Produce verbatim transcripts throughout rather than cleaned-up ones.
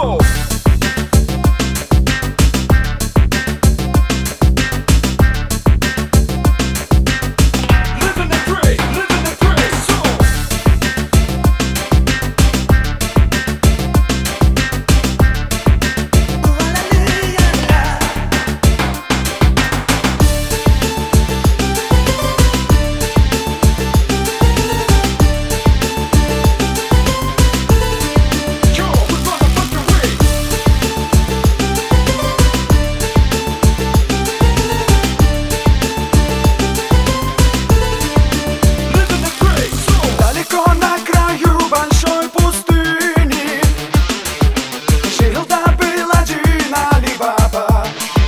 soul. Living the free, living the free soul. Yo, we motherfucking free. Living the free soul. Далеко на краю большой пустыни жил-то был один Али-Баба.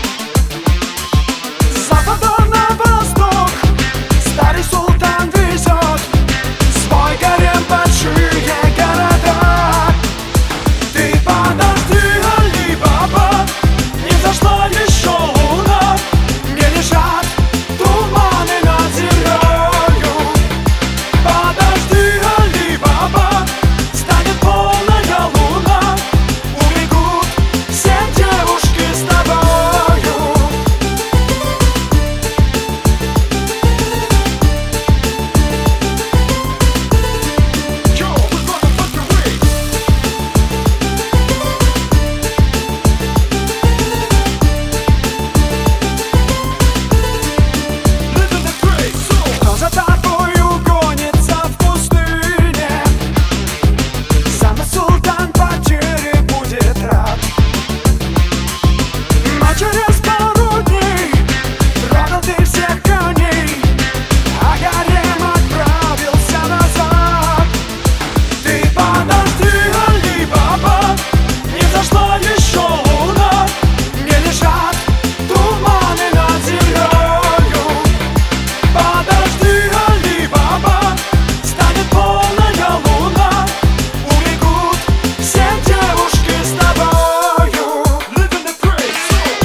С запада на восток старый султан везет свой гарем в большие города. Ты подожди, Али-Баба, не взошла еще луна, не лежат туманы над землею. Подожди, Али-Баба, станет полная луна, убегут все девушки с тобою. Yo, we motherfucking free. Living the free soul. Кто за тобою гонится в пустыне? Сам султан потери будет рад. Но через пару дней продал ты всех коней, а гарем отправился назад. Ты подожди, Али-Баба, не взошла еще луна, не лежат туманы над землею. Подожди, Али-Баба, станет полная луна, убегут все девушки с тобою. Living the free soul.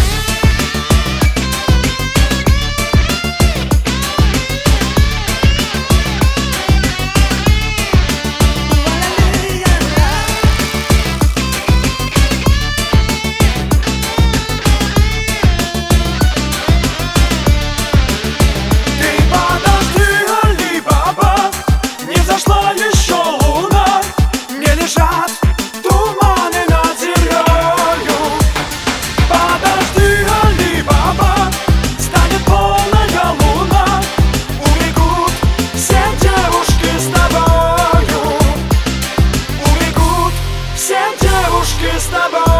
Ты подожди, Али-Баба, не взошла еще луна, не лежат туманы над землею. Подожди, Али-Баба, станет полная луна, убегут все девушки с тобою. Убегут все девушки с тобою.